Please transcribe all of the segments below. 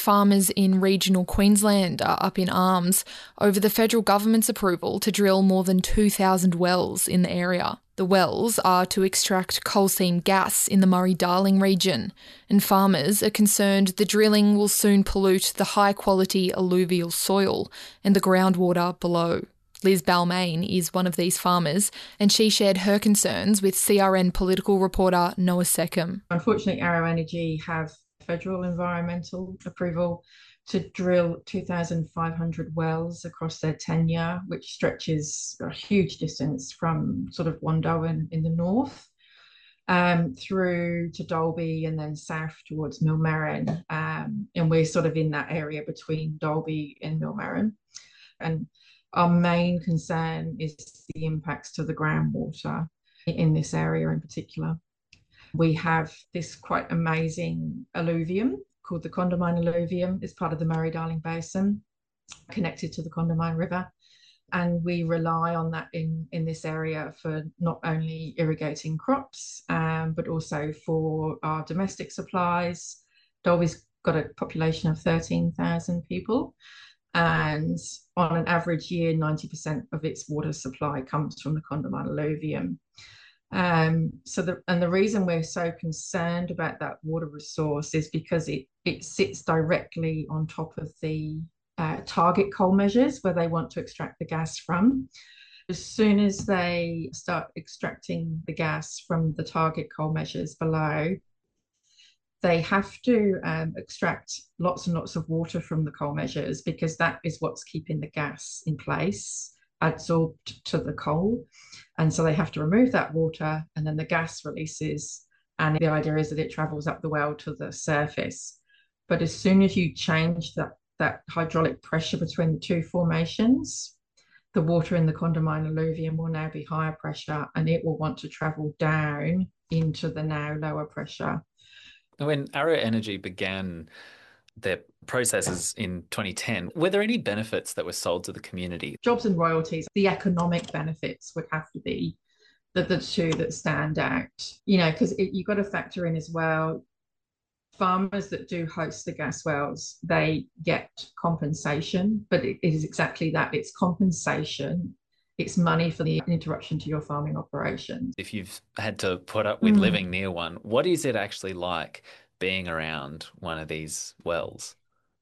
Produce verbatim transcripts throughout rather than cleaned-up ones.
farmers in regional Queensland are up in arms over the federal government's approval to drill more than two thousand wells in the area. The wells are to extract coal seam gas in the Murray-Darling region, and farmers are concerned the drilling will soon pollute the high-quality alluvial soil and the groundwater below. Liz Balmain is one of these farmers, and she shared her concerns with C R N political reporter Noah Seckham. Unfortunately, Arrow Energy have federal environmental approval to drill two thousand five hundred wells across their tenure, which stretches a huge distance from sort of Wandoan in the north um, through to Dalby and then south towards Millmerran. Um, and we're sort of in that area between Dalby and Millmerran. And our main concern is the impacts to the groundwater in this area in particular. We have this quite amazing alluvium called the Condamine alluvium. It's part of the Murray-Darling Basin, connected to the Condamine River. And we rely on that in, in this area for not only irrigating crops, um, but also for our domestic supplies. Dalby's got a population of thirteen thousand people. And on an average year, ninety percent of its water supply comes from the Condamine alluvium. Um, so the, and the reason we're so concerned about that water resource is because it, it sits directly on top of the uh, target coal measures where they want to extract the gas from. As soon as they start extracting the gas from the target coal measures below, they have to um, extract lots and lots of water from the coal measures because that is what's keeping the gas in place, adsorbed to the coal. And so they have to remove that water and then the gas releases. And the idea is that it travels up the well to the surface. But as soon as you change that, that hydraulic pressure between the two formations, the water in the Condamine alluvium will now be higher pressure and it will want to travel down into the now lower pressure. When Arrow Energy began their processes in twenty ten, were there any benefits that were sold to the community? Jobs and royalties, the economic benefits would have to be the, the two that stand out, you know, because you've got to factor in as well, farmers that do host the gas wells, they get compensation, but it is exactly that, it's compensation. It's money for the interruption to your farming operation. If you've had to put up with mm. living near one, what is it actually like being around one of these wells?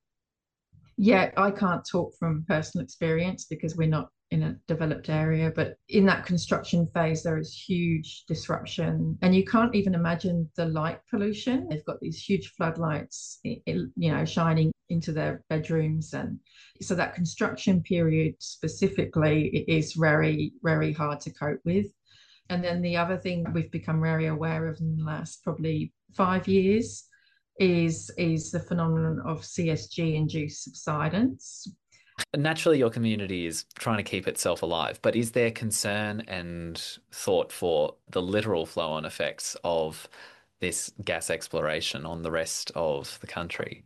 Yeah, I can't talk from personal experience because we're not in a developed area, but in that construction phase, there is huge disruption and you can't even imagine the light pollution. They've got these huge floodlights, you know, shining into their bedrooms. And so that construction period specifically is very, very hard to cope with. And then the other thing we've become very aware of in the last probably five years is, is the phenomenon of C S G-induced subsidence. Naturally, your community is trying to keep itself alive, but is there concern and thought for the literal flow-on effects of this gas exploration on the rest of the country?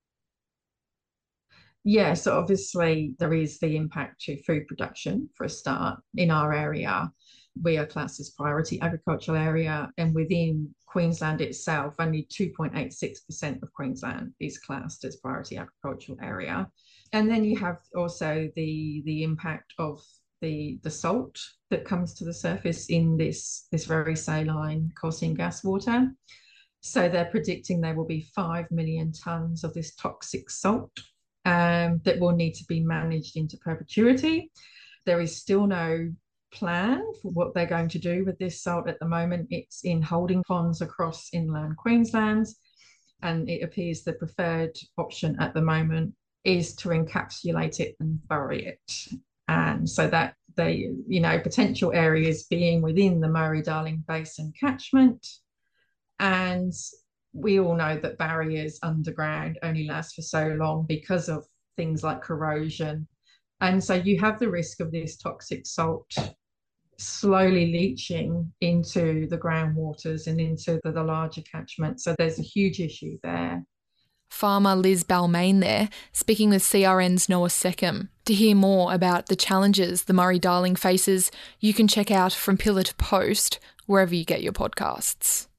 Yeah, so obviously there is the impact to food production for a start. In our area, we are classed as priority agricultural area, and within Queensland itself, only two point eight six percent of Queensland is classed as priority agricultural area. And then you have also the, the impact of the, the salt that comes to the surface in this, this very saline coal seam gas water. So they're predicting there will be five million tonnes of this toxic salt um, that will need to be managed into perpetuity. There is still no plan for what they're going to do with this salt at the moment. It's in holding ponds across inland Queensland, and it appears the preferred option at the moment is to encapsulate it and bury it. And so that they, you know, potential areas being within the Murray-Darling Basin catchment. And we all know that barriers underground only last for so long because of things like corrosion. And so you have the risk of this toxic salt slowly leaching into the groundwaters and into the, the larger catchment. So there's a huge issue there. Farmer Liz Balmain there, speaking with C R N's Noah Seckham. To hear more about the challenges the Murray-Darling faces, you can check out From Pillar to Post wherever you get your podcasts.